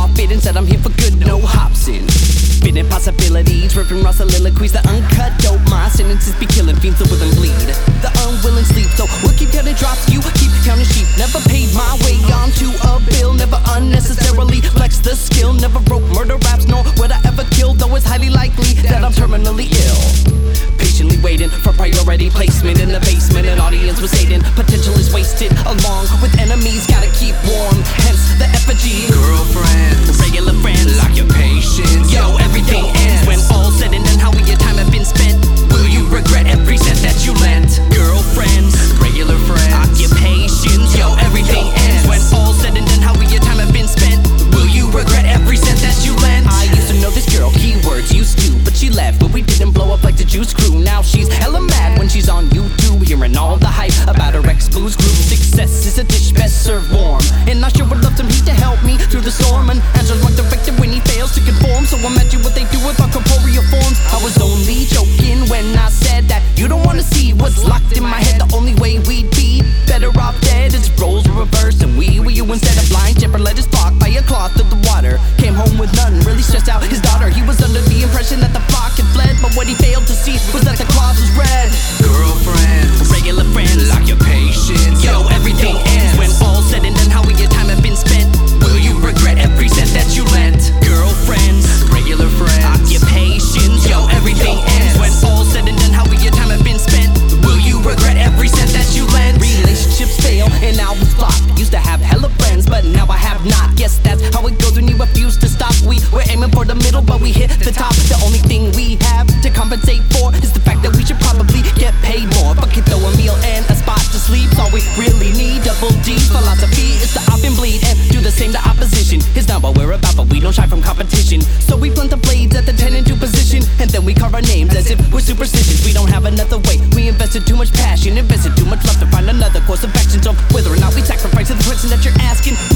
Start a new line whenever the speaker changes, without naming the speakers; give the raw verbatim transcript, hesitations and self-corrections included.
off it and said I'm here for good, no Hobson. Spinning possibilities, ripping raw soliloquies, the uncut dope. My sentences be killing fiends so will and bleed. The unwilling sleep, so we'll keep counting drops. You keep counting sheep. Never paid my way onto a bill. Never unnecessarily flex the skill. Never wrote murder raps, nor would I ever kill. Though it's highly likely that I'm terminally ill. Patiently waiting for priority placement in the basement. An audience was hating, potential is wasted. Along with enemies, gotta keep warm. Hence the effigy.
Girlfriends,
regular friends,
lock your patience.
Yo, everything ends when all said and done. How will your time have been spent? Will you regret every cent that you lent? Girlfriends,
regular friends,
occupations. Yo, everything ends when all said and done. How will your time have been spent? Will you regret every cent that you lent? I used to know this girl, keywords used to, but she left, but we didn't blow up like the Juice Crew. Now she's hella mad when she's on YouTube, hearing all the hype about her ex-Blues group. Success is a dish best served warm, and I sure would love some heat to help me through the storm. And Angela's like directed when he fails to conform, so imagine what they do with our corporeal forms. I was only joking when I said that you don't wanna see what's locked in my head. The only way we'd be better off dead is roles were reversed, and we were you instead of blind. Shepherd let his flock by a cloth of the water. Came home with none, really stressed out his daughter. He was under the impression that the flock had fled, but what he failed to see was that the cloth was red.
Girlfriends,
regular friends,
lock your patience.
Yo, everything ends when all said and done. How will your time have been spent? Will you regret every cent that you lent? Girlfriends,
regular friends,
occupations. Yo, everything ends when all said and done. How will your time have been spent? Will you regret every cent that you lent? Relationships fail and albums flop. Used to have hella friends, but now I have not. Guess that's how it goes when you refuse to stop. We were aiming for the middle, but we hit the top. The only thing we have to compensate for is the fact that we should probably get paid more. Fuck it though, a meal and a spot to sleep. All we really need. Double D philosophy is to op and bleed and do the same to opposition. It's not what we're about, but we don't shy from competition. So we blunt the blades at the ten and two position, and then we carve our names as if we're superstitious. We don't have another way. We invested too much passion, invested too much love to find another course of action. So whether or not we sacrifice is the question that you're asking.